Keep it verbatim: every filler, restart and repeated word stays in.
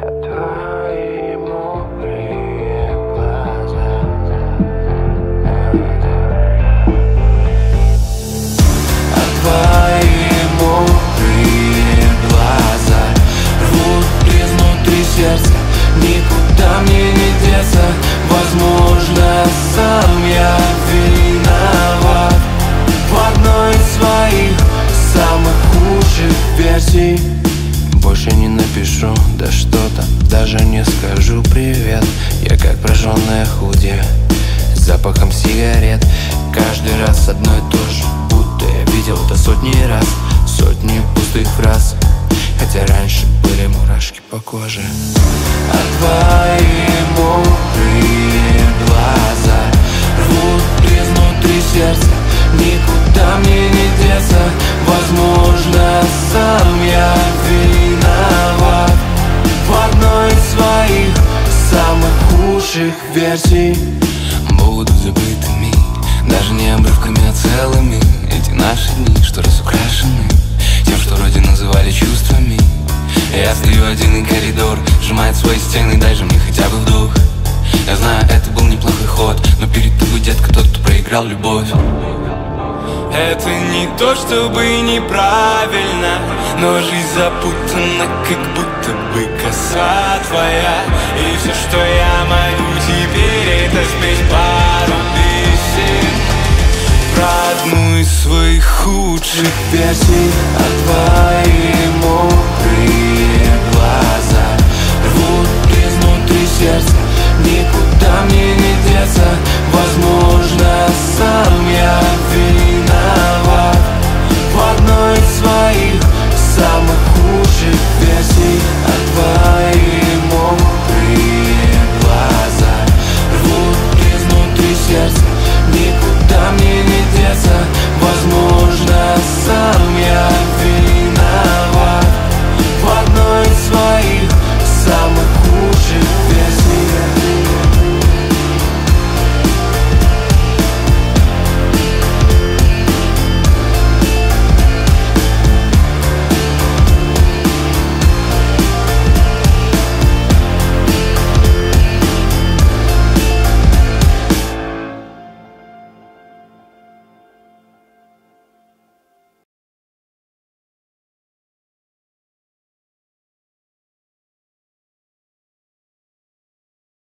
Твои мокрые глаза, а твои мокрые глаза рвут изнутри сердца. Никуда мне не деться. Возможно, сам я виноват в одной из своих самых худших версий. Больше не напишу, да что там, даже не скажу привет. Я как прожженная худя с запахом сигарет. Каждый раз одно и то же, будто я видел это сотни раз. Сотни пустых фраз, хотя раньше были мурашки по коже. А твои мокрые глаза рвут изнутри сердца. Никуда мне не деться. Возможно, сам я виноват в одной из своих самых худших версий. Будут забытыми, даже не обрывками, а целыми эти наши дни, что разукрашены тем, что вроде называли чувствами. Я стою один, и коридор сжимает свои стены. Дай же мне хотя бы вдох. Я знаю, это был неплохой ход, но перед тобой, детка, тот, кто проиграл любовь. Это не то, чтобы неправильно, но жизнь запутана, как будто бы коса твоя. И все, что я могу теперь, это спеть пару песен про одну из своих худших версий. А твои мокрые